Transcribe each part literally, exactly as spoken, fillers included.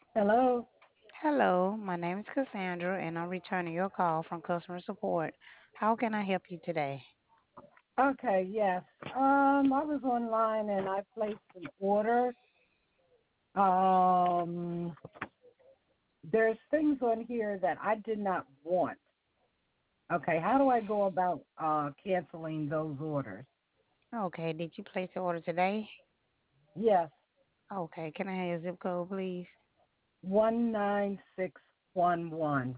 Hello. Hello, my name is Cassandra and I'm returning your call from customer support. How can I help you today? Okay, yes. Um, I was online and I placed an order. Um, there's things on here that I did not want. Okay, how do I go about uh canceling those orders? Okay, did you place the order today? Yes, Okay, can I have your zip code, please? one nine six one one.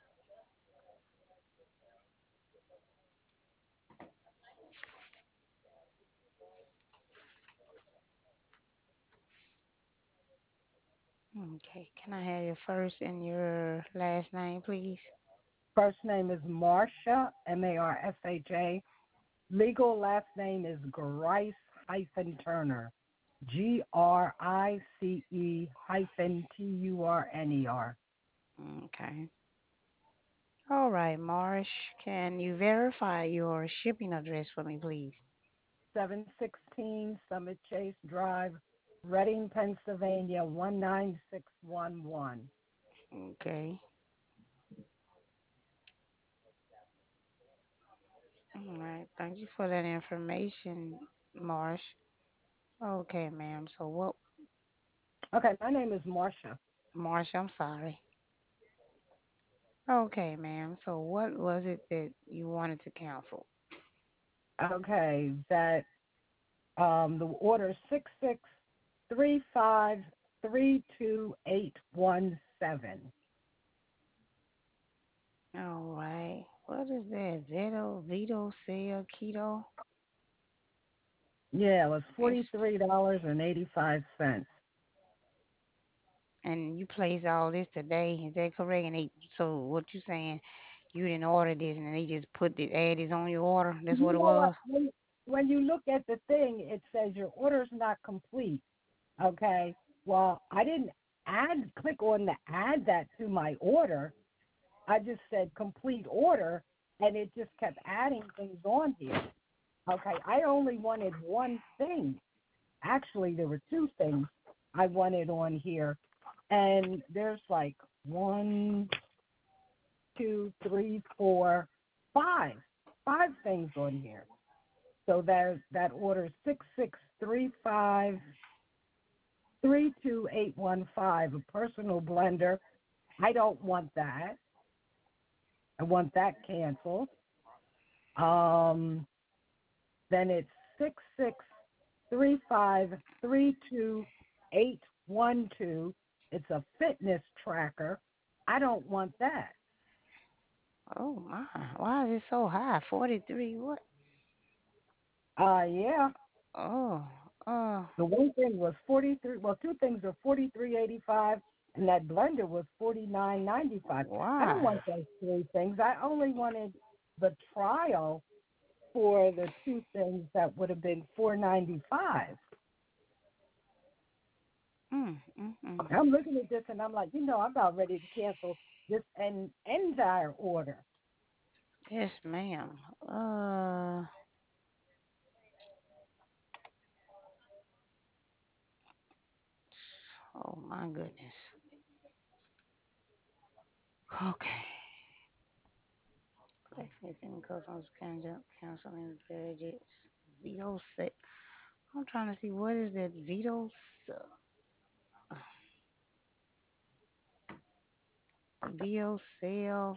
Okay, can I have your first and your last name, please? First name is Marsha, M A R S H A. Legal last name is Grice hyphen Turner, G R I C E hyphen T U R N E R. Okay. All right, Marsh, can you verify your shipping address for me, please? seven sixteen Summit Chase Drive, Reading, Pennsylvania, one nine six one one. Okay. All right, thank you for that information, Marsh. Okay, ma'am. So what, Okay, my name is Marcia. Marsh, I'm sorry. Okay, ma'am. So what was it that you wanted to cancel? Okay, that um, the order six six three five three two eight one seven. All right. What is that? Zeto, Vito, Cell, Keto? Yeah, it was It's, forty-three dollars and eighty-five cents. and you placed all this today. Is that correct? And they, so what you saying? You didn't order this, and they just put the add this on your order. That's what You it know what? was. When, when you look at the thing, it says your order's not complete. Okay. Well, I didn't add click on the add that to my order. I just said complete order, and it just kept adding things on here. Okay, I only wanted one thing. Actually, there were two things I wanted on here, and there's like one, two, three, four, five, five things on here. So there's that order six six three five three two eight one five, a personal blender. I don't want that. I want that canceled. Um, then it's six six three five three two eight one two. It's a fitness tracker. I don't want that. Oh my! Why is it so high? Forty-three. What? Uh yeah. Oh, uh, The one thing was forty three. Well, two things are forty three eighty five, and that blender was forty nine ninety five. I don't why? want those three things. I only wanted the trial for the two things that would have been four ninety five. Mm, mm, mm. I'm looking at this and I'm like, you know, I'm about ready to cancel this en- entire order. Yes, ma'am. Uh, oh my goodness. Okay. Anything goes on cancel, canceling budgets. Veto set. I'm trying to see what is that veto. s- Veto cell.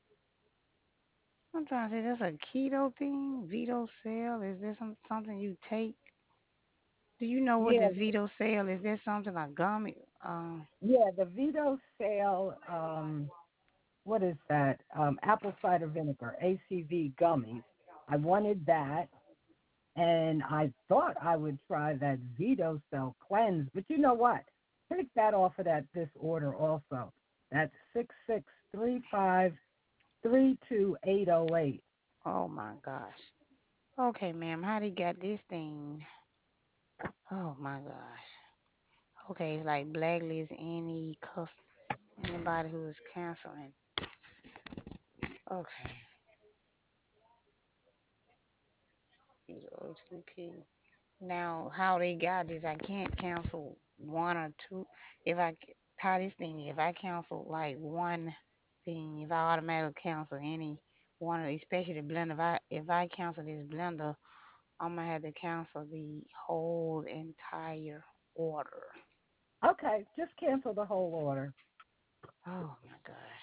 I'm trying to say that's a keto thing. Veto cell. Is there some something you take? Do you know what Yeah, the veto cell is? There something like gummy? Um. yeah, the Vito sale, um, what is that? Um, apple cider vinegar, A C V gummies. I wanted that, and I thought I would try that Vito cell cleanse, but you know what? Take that off of that this order also. That's six six three five three two eight zero eight. Oh my gosh. Okay, ma'am. How they got this thing? Oh my gosh. Okay, it's like blacklist any cuss anybody who is canceling. Okay. O T P. Now, how they got this? I can't cancel one or two. If I how this thing, if I cancel like one thing, if I automatically cancel any one of these, especially the blender, if I if I cancel this blender, I'm gonna have to cancel the whole entire order. Okay, just cancel the whole order. Oh my gosh.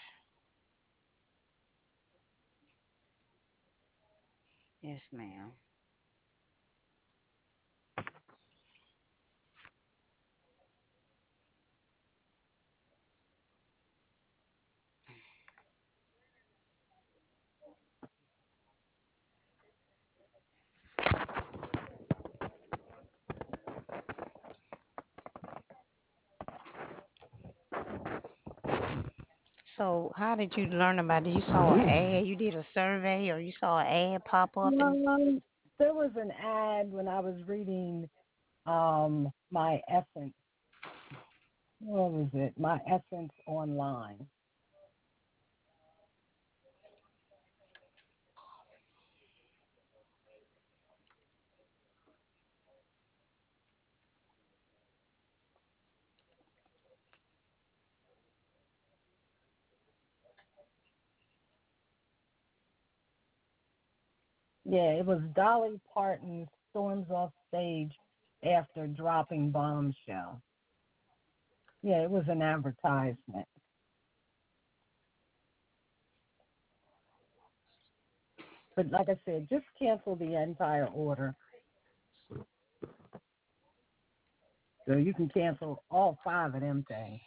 Yes, ma'am. So how did you learn about it? You saw an ad, you did a survey, or you saw an ad pop up and Um, there was an ad when I was reading um my essence. What was it? My essence online. Yeah, it was Dolly Parton storms off stage after dropping Bombshell. Yeah, it was an advertisement. But like I said, just cancel the entire order. So you can cancel all five of them things.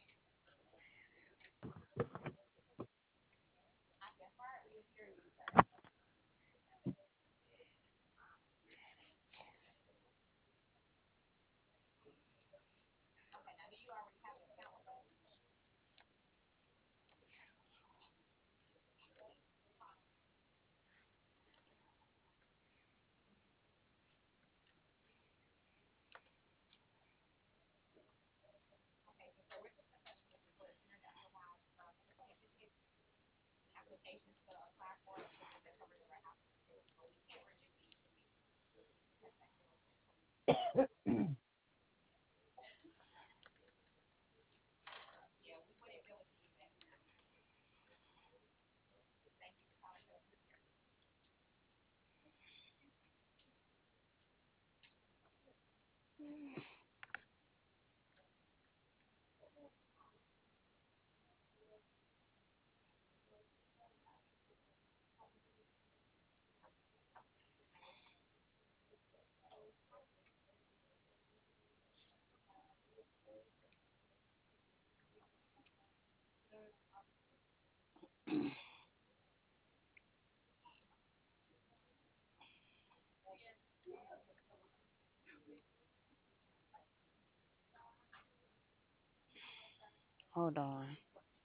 hold on.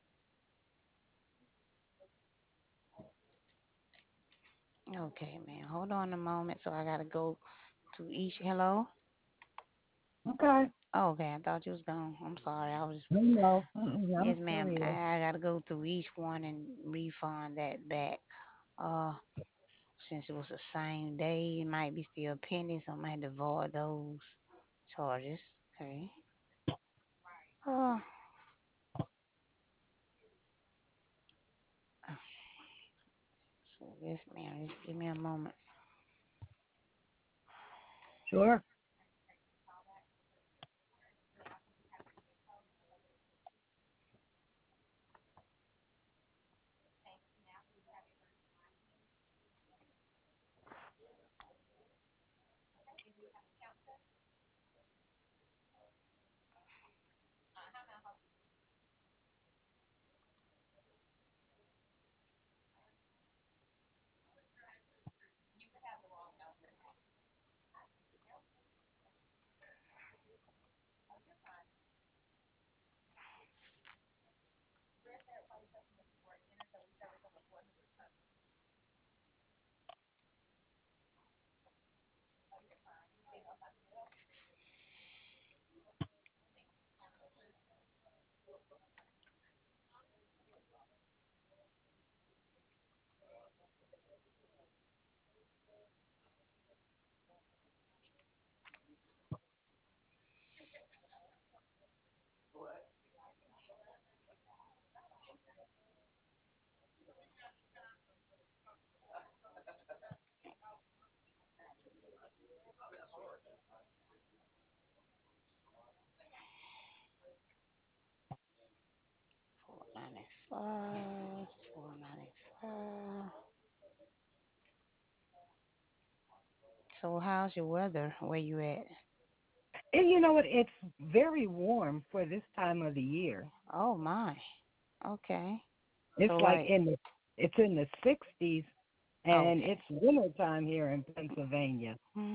Okay, man. Hold on a moment. So I gotta go to each. Hello. Okay. Oh, okay. I thought you was gone. I'm sorry. I was. No, I'm Yes, still ma'am. I, here. I gotta go through each one and refund that back. Uh, since it was the same day, it might be still pending, so I might have to void those charges. Okay. Oh, so yes, ma'am. Just give me a moment. Sure. five, four ninety-five. So how's your weather where you at? And you know what? It's very warm for this time of the year. Oh my. Okay. It's So like like in the it's in the sixties, and okay. it's winter time here in Pennsylvania.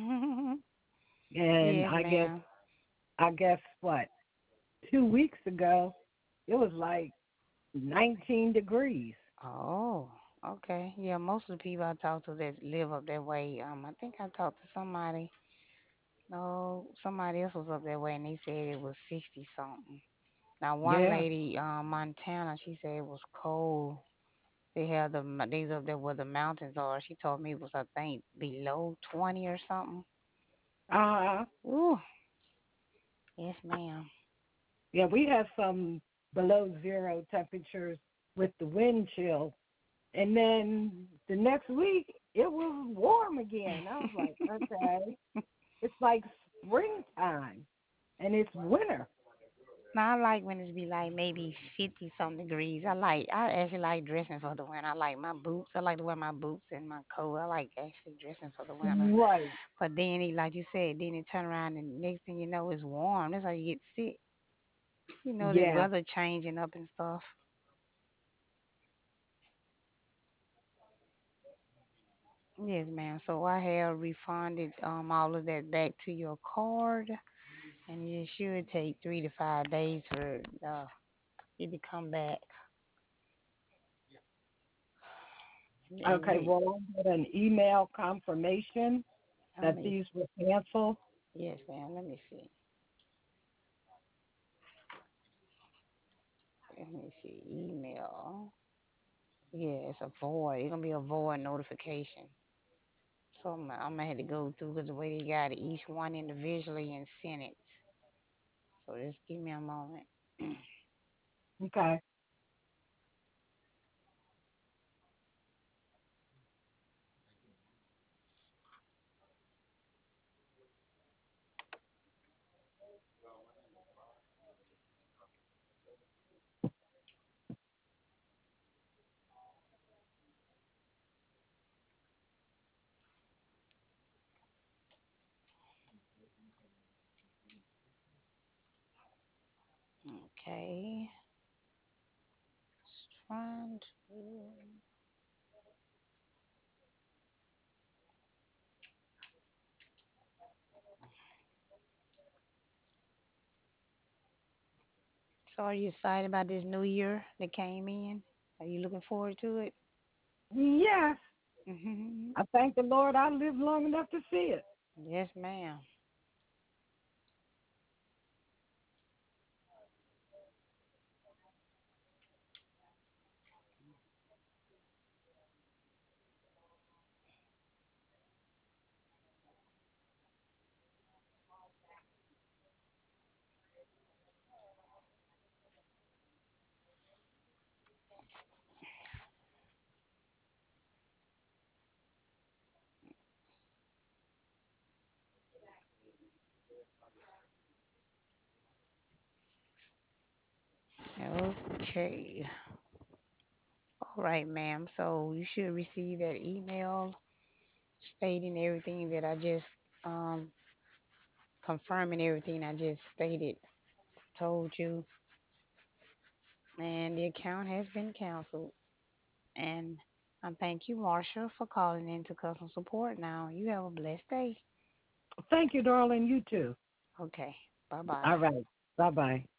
And Yes, I guess ma'am. I guess what two weeks ago it was like nineteen degrees. Oh, okay. Yeah, most of the people I talk to that live up that way, um, I think I talked to somebody. No, somebody else was up that way, and they said it was sixty something. Now, one Yeah. lady, um, Montana, she said it was cold. They have the m- these up there where the mountains are. She told me it was, I think, below twenty or something. Uh Ooh, yes, ma'am. yeah, we have some below zero temperatures with the wind chill. And then the next week it was warm again. I was like, okay. It's like springtime and it's winter. Now I like when it be like maybe fifty some degrees. I like I actually like dressing for the winter. I like my boots. I like to wear my boots and my coat. I like actually dressing for the winter. Right. But then it, like you said, then it turn around and next thing you know it's warm. That's how you get sick. You know the Yeah. weather changing up and stuff. Yes, ma'am. So I have refunded um all of that back to your card, and it should take three to five days for uh, it to come back. And Okay, you, well, I got an email confirmation let that me, these were canceled. yes, ma'am. Let me see. Let me see. Email. Yeah, it's a void. It's gonna be a void notification. So I'm, I'm gonna have to go through because the way they got it, each one individually and send it. So just give me a moment. Okay. Okay. Just trying to. So are you excited about this new year that came in? Are you looking forward to it? Yes. Hmm. I thank the Lord I lived long enough to see it. Yes, ma'am. Okay. All right, ma'am. So you should receive that email stating everything that I just um confirming everything I just stated, told you, and the account has been canceled. And I thank you, Marsha, for calling into customer support. Now you have a blessed day. Thank you, darling. You too. Okay, bye bye. All right. Bye bye.